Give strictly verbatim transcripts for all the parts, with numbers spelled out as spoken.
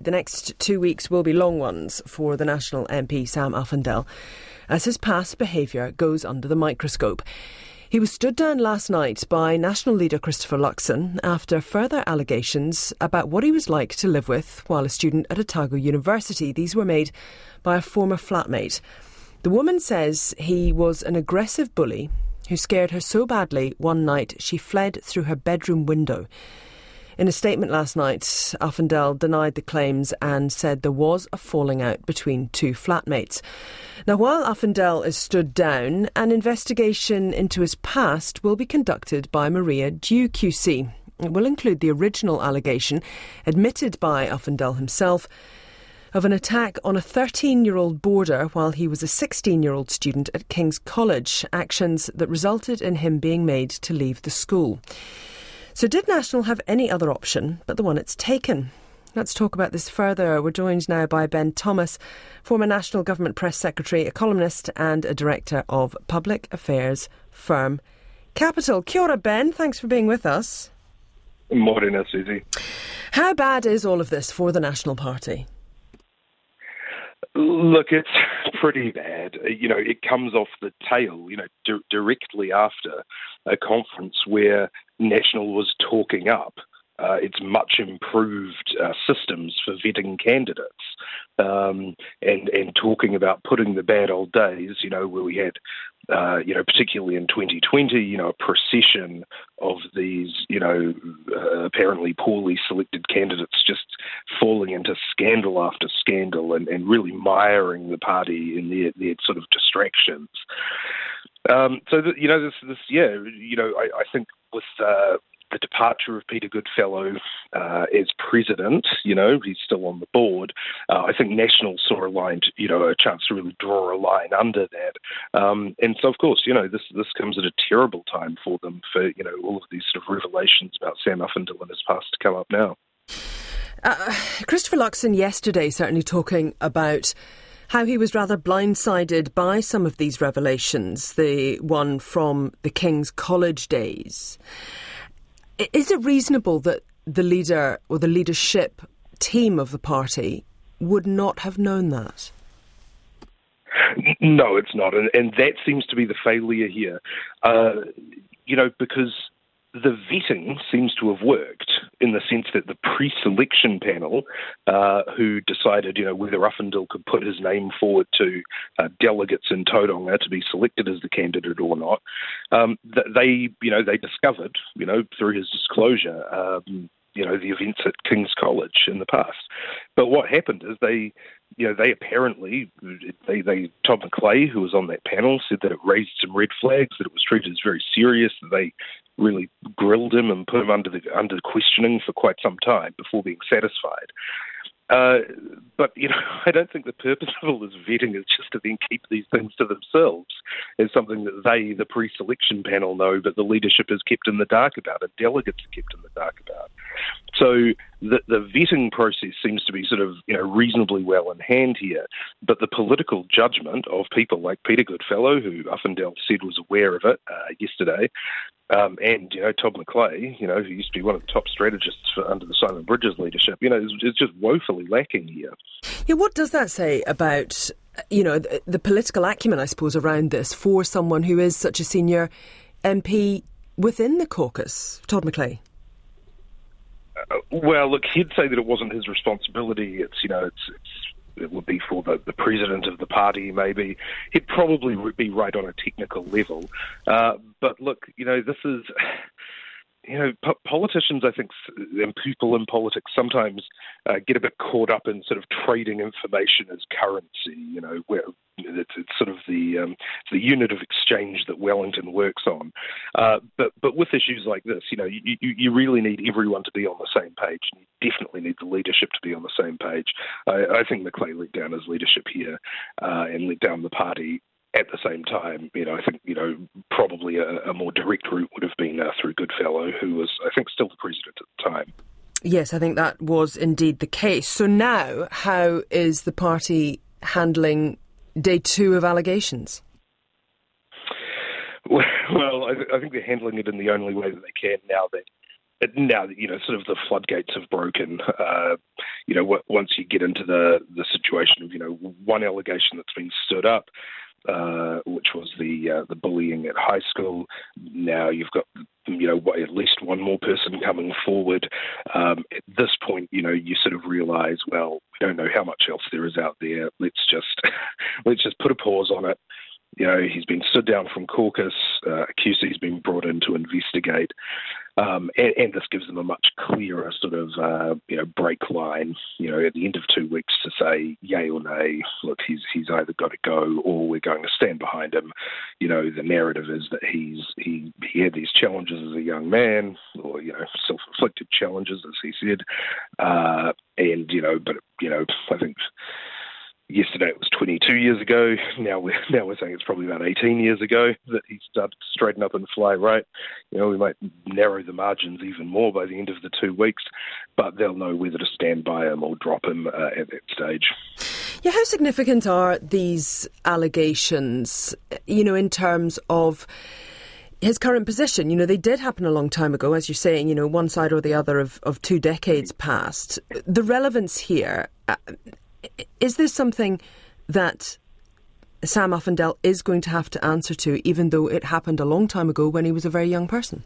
The next two weeks will be long ones for the National M P Sam Uffindell, as his past behaviour goes under the microscope. He was stood down last night by National leader Christopher Luxon after further allegations about what he was like to live with while a student at Otago University. These were made by a former flatmate. The woman says he was an aggressive bully who scared her so badly one night she fled through her bedroom window. In a statement last night, Uffindell denied the claims and said there was a falling out between two flatmates. Now, while Uffindell is stood down, an investigation into his past will be conducted by Maria Dew Q C. It will include the original allegation, admitted by Uffindell himself, of an attack on a thirteen-year-old boarder while he was a sixteen-year-old student at King's College, actions that resulted in him being made to leave the school. So did National have any other option but the one it's taken? Let's talk about this further. We're joined now by Ben Thomas, former National Government Press Secretary, a columnist and a Director of Public Affairs firm Capital. Kia ora, Ben. Thanks for being with us. Morning, Susie. How bad is all of this for the National Party? Look, it's pretty bad. You know, it comes off the tail, you know, di- directly after a conference where National was talking up uh, its much improved uh, systems for vetting candidates um, and, and talking about putting the bad old days, you know, where we had, uh, you know, particularly in twenty twenty, you know, a procession of these, you know, uh, apparently poorly selected candidates just falling into scandal after scandal and, and really miring the party in their, their sort of distractions. Um, so, that, you know, this, this, yeah, you know, I, I think with uh, the departure of Peter Goodfellow uh, as president, you know, he's still on the board. Uh, I think National saw a line, to, you know, a chance to really draw a line under that. Um, and so, of course, you know, this this comes at a terrible time for them for, you know, all of these sort of revelations about Sam Uffindell and his past to come up now. Uh, Christopher Luxon yesterday certainly talking about how he was rather blindsided by some of these revelations, the one from the King's College days. Is it reasonable that the leader or the leadership team of the party would not have known that? No, it's not. And, and that seems to be the failure here. Uh, you know, because the vetting seems to have worked in the sense that the pre-selection panel, uh, who decided, you know, whether Uffindell could put his name forward to uh, delegates in Tauranga to be selected as the candidate or not, um, they, you know, they discovered, you know, through his disclosure, um, you know, the events at King's College in the past. But what happened is they, you know, they apparently, they, they Todd McClay, who was on that panel, said that it raised some red flags, that it was treated as very serious, that they really grilled him and put him under the under questioning for quite some time before being satisfied. Uh, but, you know, I don't think the purpose of all this vetting is just to then keep these things to themselves. It's something that they, the pre-selection panel, know, but the leadership is kept in the dark about, and delegates are kept in the dark about. So the, the vetting process seems to be sort of, you know, reasonably well in hand here, but the political judgment of people like Peter Goodfellow, who Uffindell said was aware of it uh, yesterday, Um, and, you know, Todd McClay, you know, who used to be one of the top strategists for, under the Simon Bridges leadership, you know, is, is just woefully lacking here. Yeah, what does that say about, you know, the, the political acumen, I suppose, around this for someone who is such a senior M P within the caucus, Todd McClay? Uh, well, look, he'd say that it wasn't his responsibility. It's, you know, it's, it's it would be for the, the president of the party, maybe. He'd probably be right on a technical level. Uh, but look, you know, this is, you know, po- politicians, I think, and people in politics sometimes uh, get a bit caught up in sort of trading information as currency, you know, where it's, it's sort of the um, the unit of exchange that Wellington works on. Uh, but but with issues like this, you know, you, you, you really need everyone to be on the same page. And you definitely need the leadership to be on the same page. I, I think McClay let down his leadership here uh, and let down the party. At the same time, you know, I think, you know, probably a, a more direct route would have been uh, through Goodfellow, who was, I think, still the president at the time. Yes, I think that was indeed the case. So now, how is the party handling day two of allegations? Well, I, th- I think they're handling it in the only way that they can now that now, you know, sort of the floodgates have broken. Uh, you know, w- once you get into the, the situation of, you know, one allegation that's been stood up, uh, which was the uh, the bullying at high school. Now you've got, you know, at least one more person coming forward. Um, at this point, you know, you sort of realise, well, we don't know how much else there is out there. Let's just let's just put a pause on it. You know, he's been stood down from caucus. Uh, Q C's been brought in to investigate, um, and, and this gives them a much clearer sort of, uh, you know, break line. You know, at the end of two weeks to say yay or nay. Look, he's he's either got to go or we're going to stand behind him. You know, the narrative is that he's he he had these challenges as a young man, or you know, self-inflicted challenges, as he said, uh, and you know, but you know, I think. Yesterday it was twenty-two years ago. Now we're now we're saying it's probably about eighteen years ago that he started to straighten up and fly right. You know, we might narrow the margins even more by the end of the two weeks, but they'll know whether to stand by him or drop him uh, at that stage. Yeah, how significant are these allegations? You know, in terms of his current position? You know, they did happen a long time ago, as you're saying. You know, one side or the other of, of two decades past. The relevance here. Uh, Is this something that Sam Uffindell is going to have to answer to, even though it happened a long time ago when he was a very young person?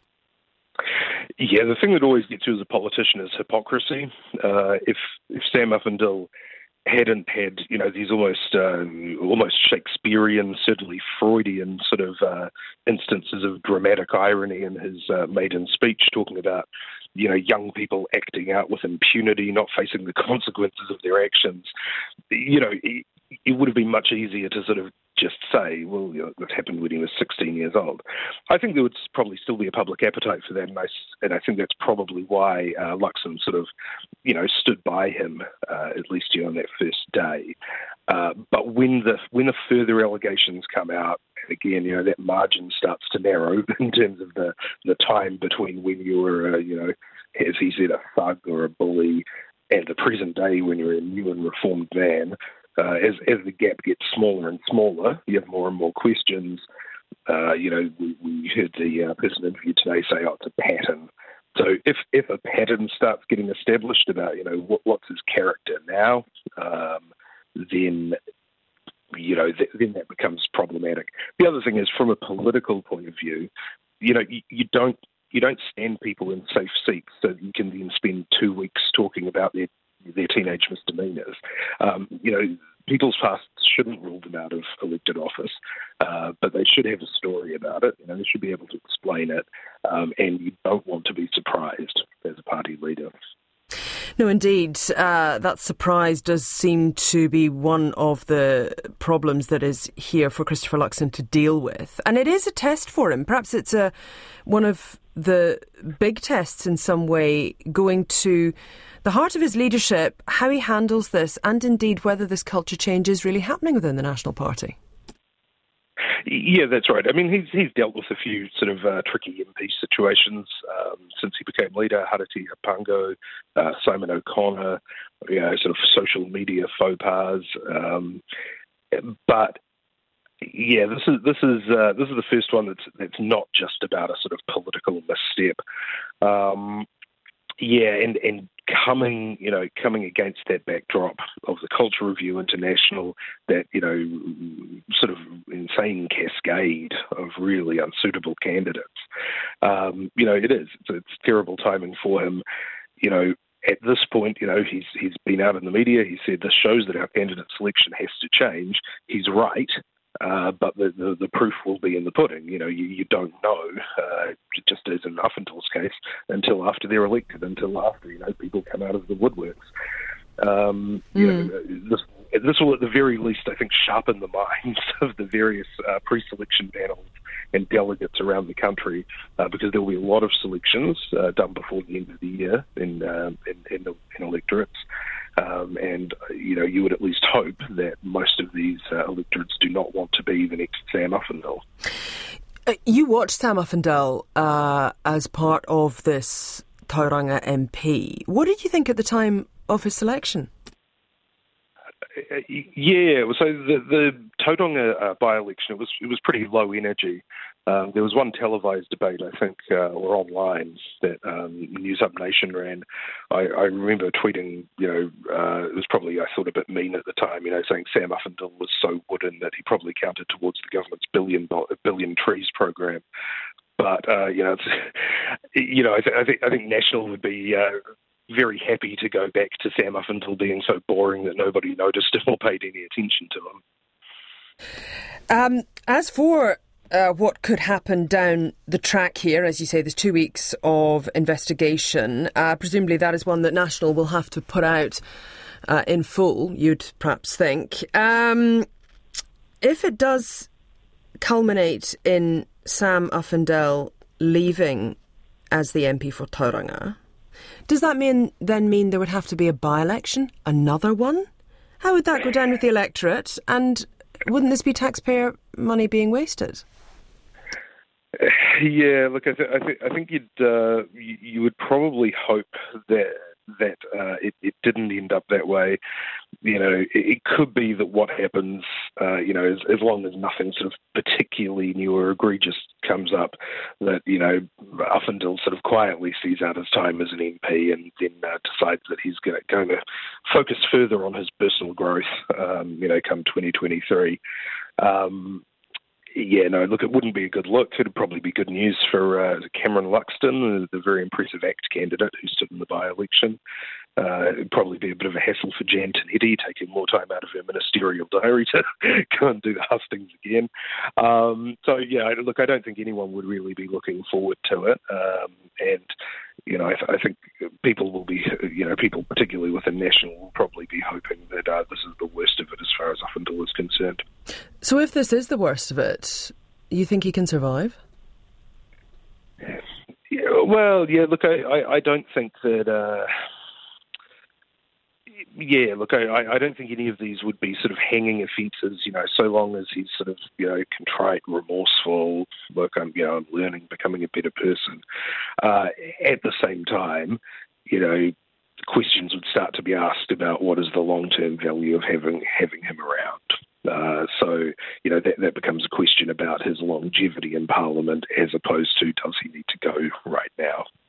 Yeah, the thing that always gets you as a politician is hypocrisy. Uh, if if Sam Uffindell hadn't had, you know, these almost uh, almost Shakespearean, certainly Freudian sort of uh, instances of dramatic irony in his uh, maiden speech, talking about, you know, young people acting out with impunity, not facing the consequences of their actions. You know, it, it would have been much easier to sort of just say, well, you know, that happened when he was sixteen years old. I think there would probably still be a public appetite for that, and I, and I think that's probably why uh, Luxon sort of, you know, stood by him, uh, at least you know, on that first day. Uh, but when the when the further allegations come out, again, you know, that margin starts to narrow in terms of the, the time between when you were, uh, you know, as he said, a thug or a bully, and the present day when you're a new and reformed man. Uh, as as the gap gets smaller and smaller, you have more and more questions. Uh, you know, we, we heard the uh, person interviewed today say, "Oh, it's a pattern." So if if a pattern starts getting established about, you know, what, what's his character now, um, then you know, th- then that becomes problematic. The other thing is, from a political point of view, you know, you, you don't you don't stand people in safe seats so that you can then spend two weeks talking about their their teenage misdemeanors. Um, you know, people's pasts shouldn't rule them out of elected office, uh, but they should have a story about it. You know, they should be able to explain it, um, and you don't want to be surprised as a party leader. No, indeed. Uh, that surprise does seem to be one of the problems that is here for Christopher Luxon to deal with. And it is a test for him. Perhaps it's a, one of the big tests in some way, going to the heart of his leadership, how he handles this, and indeed whether this culture change is really happening within the National Party. Yeah, that's right. I mean, he's he's dealt with a few sort of uh, tricky M P situations um, since he became leader. Harati Hapango, uh, Simon O'Connor, you know, sort of social media faux pas. Um, but yeah, this is this is uh, this is the first one that's that's not just about a sort of political misstep. Um, yeah, and and coming, you know, coming against that backdrop of the Culture Review International, that, you know, sort of insane cascade of really unsuitable candidates. Um, you know, it is. It's, it's terrible timing for him. You know, at this point, you know, he's he's been out in the media. He said this shows that our candidate selection has to change. He's right. Uh, but the, the, the proof will be in the pudding. You know, you, you don't know, uh, just as in Uffindell's case, until after they're elected, until after, you know, people come out of the woodworks. Um, mm. You know, this, this will at the very least, I think, sharpen the minds of the various uh, pre-selection panels and delegates around the country, uh, because there will be a lot of selections uh, done before the end of the year in, uh, in, in, the, in electorates. Um, and, you know, you would at least hope that most of these uh, electorates do not want to be the next Sam Uffindell. Uh, you watched Sam Uffindell uh, as part of this Tauranga M P. What did you think at the time of his selection? yeah, so the, the Tauranga uh, by-election, it was it was pretty low energy. Um, there was one televised debate, I think, uh, or online that um, News Up Nation ran. I, I remember tweeting, you know, uh, it was probably, I thought, a bit mean at the time, you know, saying Sam Uffindell was so wooden that he probably counted towards the government's billion billion trees program. But uh, you know, it's, you know, I, th- I think I think National would be uh, very happy to go back to Sam Uffindell being so boring that nobody noticed him or paid any attention to him. Um, as for uh, what could happen down the track here, as you say, there's two weeks of investigation. Uh, presumably that is one that National will have to put out uh, in full, you'd perhaps think. Um, if it does culminate in Sam Uffindell leaving as the M P for Tauranga, does that mean then mean there would have to be a by-election, another one? How would that go down with the electorate? And wouldn't this be taxpayer money being wasted? Yeah, look, I, th- I, th- I think you'd uh, you, you would probably hope that that uh, it, it didn't end up that way. You know, it, it could be that what happens, uh, you know, as, as long as nothing sort of particularly new or egregious comes up, that, you know, Uffindell sort of quietly sees out his time as an M P and then uh, decides that he's going to, going to focus further on his personal growth, um, you know, come twenty twenty-three. Um, Yeah, no, look, it wouldn't be a good look. It'd probably be good news for uh, Cameron Luxton, the very impressive ACT candidate who stood in the by-election. Uh, it'd probably be a bit of a hassle for Jan Tinetti, taking more time out of her ministerial diary to go and do the hustings again. Um, so, yeah, look, I don't think anyone would really be looking forward to it. Um, and, you know, I, th- I think people will be, you know, people particularly within National will probably be hoping that uh, this is the worst of it as far as Uffindell is concerned. So if this is the worst of it, you think he can survive? Yeah, well, yeah, look, I, I, I don't think that... Uh, Yeah, look, I, I don't think any of these would be sort of hanging offences, you know, so long as he's sort of, you know, contrite, remorseful, look, I'm, you know, I'm learning, becoming a better person. Uh, at the same time, you know, questions would start to be asked about what is the long-term value of having having him around. Uh, so, you know, that, that becomes a question about his longevity in Parliament as opposed to does he need to go right now.